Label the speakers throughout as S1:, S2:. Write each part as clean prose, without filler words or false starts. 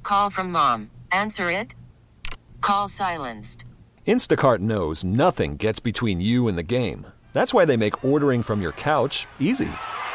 S1: call from mom. Answer it. Call silenced.
S2: Instacart knows nothing gets between you and the game. That's why they make ordering from your couch easy.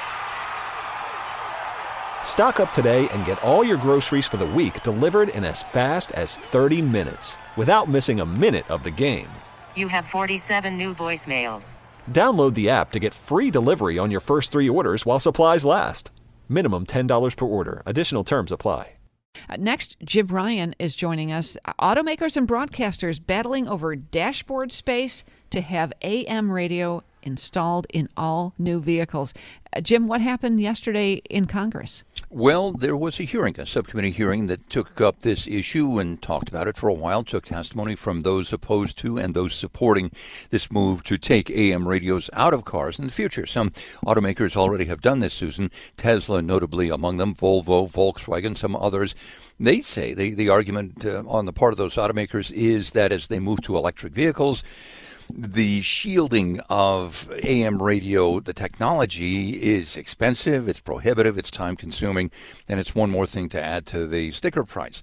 S2: Stock up today and get all your groceries for the week delivered in as fast as 30 minutes without missing a minute of the game.
S1: You have 47 new voicemails.
S2: Download the app to get free delivery on your first 3 orders while supplies last. Minimum $10 per order. Additional terms apply.
S3: Next, Jim Ryan is joining us. Automakers and broadcasters battling over dashboard space to have AM radio installed in all new vehicles. Jim, what happened yesterday in Congress?
S4: Well, there was a subcommittee hearing that took up this issue and talked about it for a while, took testimony from those opposed to and those supporting this move to take AM radios out of cars in the future. Some automakers already have done this, Susan, Tesla notably among them, Volvo, Volkswagen, some others. They say the argument on the part of those automakers is that as they move to electric vehicles, the shielding of AM radio, the technology, is expensive, it's prohibitive, it's time-consuming, and it's one more thing to add to the sticker price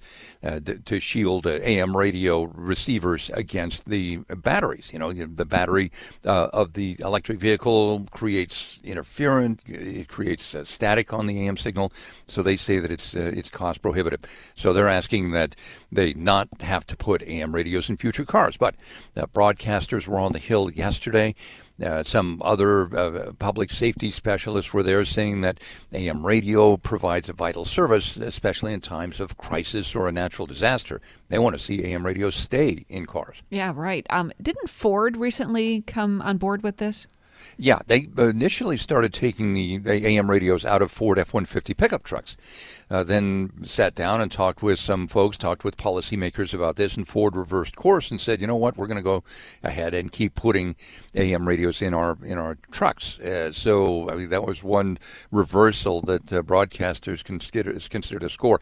S4: to shield AM radio receivers against the batteries. You know, the battery of the electric vehicle creates interference, it creates static on the AM signal, so they say that it's cost prohibitive. So they're asking that they not have to put AM radios in future cars, but broadcasters were on the Hill yesterday. Some other public safety specialists were there saying that AM radio provides a vital service, especially in times of crisis or a natural disaster. They want to see AM radio stay in cars.
S3: Yeah, right. Didn't Ford recently come on board with this?
S4: Yeah, they initially started taking the AM radios out of Ford F-150 pickup trucks. Then sat down and talked with some folks, talked with policymakers about this, and Ford reversed course and said, you know what, we're going to go ahead and keep putting AM radios in our trucks. So I mean, that was one reversal that broadcasters considered a score.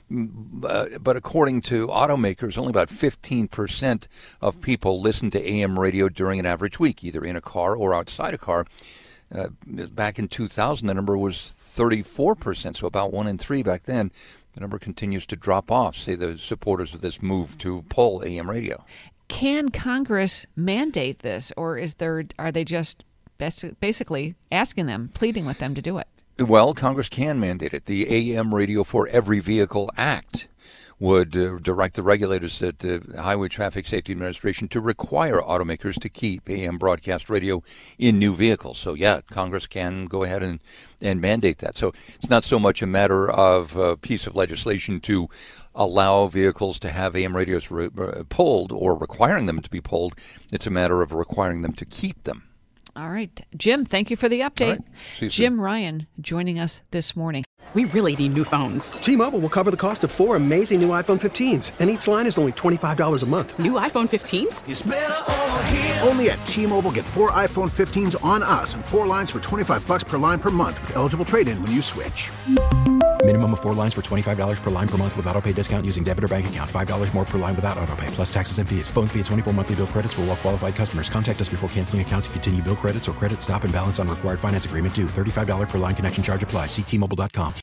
S4: But according to automakers, only about 15% of people listen to AM radio during an average week, either in a car or outside a car. Back in 2000, the number was 34%, so about 1 in 3 back then. The number continues to drop off, say the supporters of this move to pull AM radio.
S3: Can Congress mandate this, or are they just basically asking them, pleading with them to do it?
S4: Well, Congress can mandate it. The AM Radio for Every Vehicle Act would direct the regulators at the Highway Traffic Safety Administration to require automakers to keep AM broadcast radio in new vehicles. So, yeah, Congress can go ahead and mandate that. So it's not so much a matter of a piece of legislation to allow vehicles to have AM radios pulled or requiring them to be pulled. It's a matter of requiring them to keep them.
S3: All right. Jim, thank you for the update.
S4: Right.
S3: Jim Ryan joining us this morning.
S5: We really need new phones.
S6: T-Mobile will cover the cost of 4 amazing new iPhone 15s, and each line is only $25 a month.
S5: New iPhone 15s?
S7: It's better over here. Only at T-Mobile, get 4 iPhone 15s on us and 4 lines for $25 per line per month with eligible trade-in when you switch.
S8: Minimum of 4 lines for $25 per line per month with autopay discount using debit or bank account. $5 more per line without autopay, plus taxes and fees. Phone fee at 24 monthly bill credits for well-qualified customers. Contact us before canceling account to continue bill credits or credit stop and balance on required finance agreement due. $35 per line connection charge applies. See T-Mobile.com.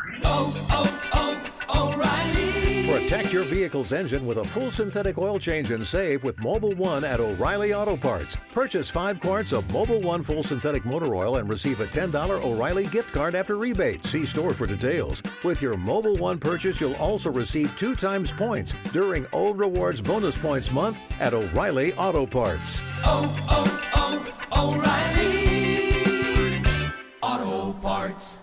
S9: O'Reilly. Protect your vehicle's engine with a full synthetic oil change and save with Mobil 1 at O'Reilly Auto Parts. Purchase 5 quarts of Mobil 1 full synthetic motor oil and receive a $10 O'Reilly gift card after rebate. See store for details. With your Mobil 1 purchase, you'll also receive 2 times points during O Rewards Bonus Points Month at O'Reilly Auto Parts.
S7: O'Reilly Auto Parts.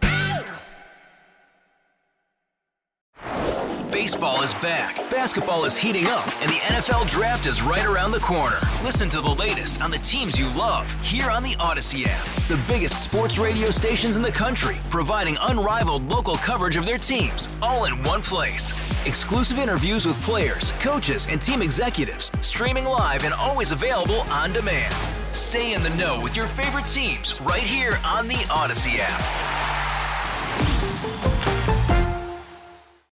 S10: Baseball is back, basketball is heating up, and the NFL Draft is right around the corner. Listen to the latest on the teams you love here on the Odyssey app. The biggest sports radio stations in the country, providing unrivaled local coverage of their teams, all in one place. Exclusive interviews with players, coaches, and team executives, streaming live and always available on demand. Stay in the know with your favorite teams right here on the Odyssey app.